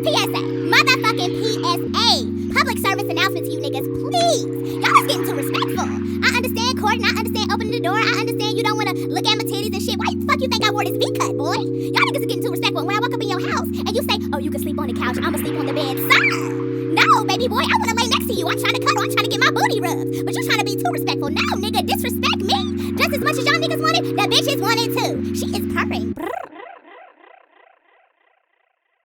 PSA. Motherfucking PSA. Public service announcement to you niggas, please. Y'all is getting too respectful. I understand courting, I understand opening the door, I understand you don't want to look at my titties and shit. Why the fuck you think I wore this V-cut, boy? Y'all niggas are getting too respectful. When I walk up in your house and you say, oh, you can sleep on the couch, I'ma sleep on the bed. Sir! No, baby boy, I want to lay next to you. I'm trying to cuddle, I'm trying to get my booty rubbed. But you're trying to be too respectful. No, nigga, disrespect me. Just as much as y'all niggas want it, that bitch is wanted too. She is purring.